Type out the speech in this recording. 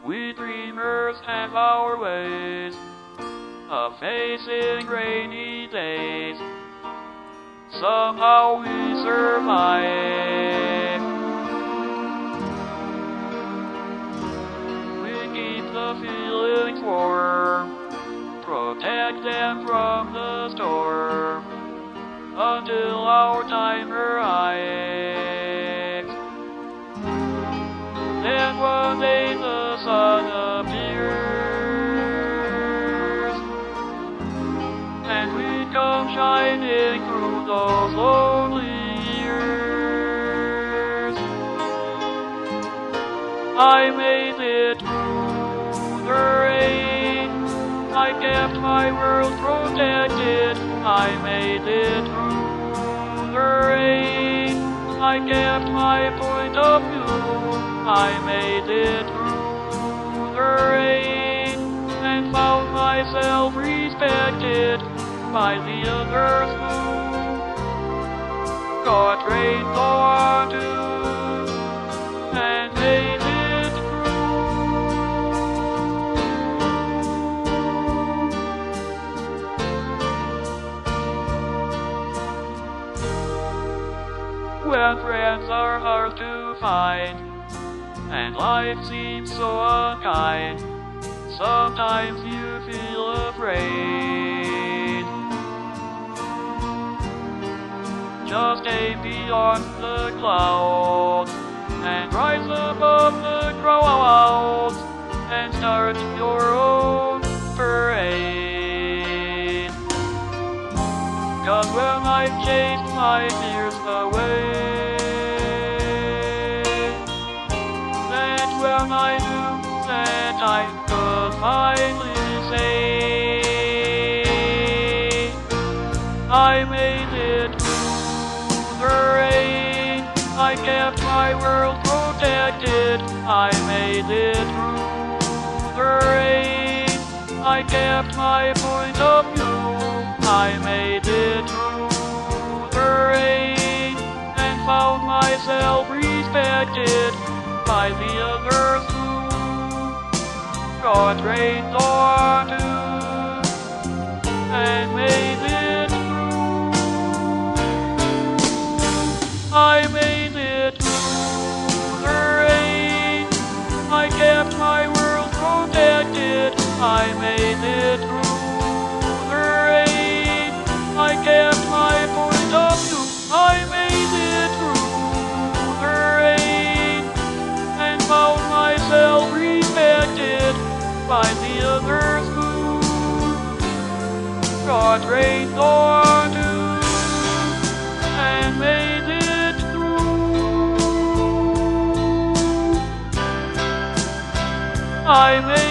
We dreamers have our ways of facing rainy days. Somehow we survive. We keep the feelings warm, protect them from the storm, until our time arrives. Then one day the sun appears, and we come shining through those lonely years. I made it through the rain, I kept my world protected. I made it through the rain, I kept my point of view. I made it through the rain, and found myself respected by the others who got rained on too, and made it through. When friends are hard to find, and life seems so unkind, sometimes you feel afraid. Just aim beyond the clouds and rise above the crowds and start your own parade. 'Cause when I've chased my fears away, when I knew that I could finally say, I made it through the rain, I kept my world protected. I made it through the rain, I kept my point of view. I made it through the rain, and found myself respected by the others who got rained on too, and made it through. I made it through the rain, I kept my world protected. I made it through the rain, I kept my point of view. I made it through the rain, and found myself respected by the others who got rained on too, and made it through. I made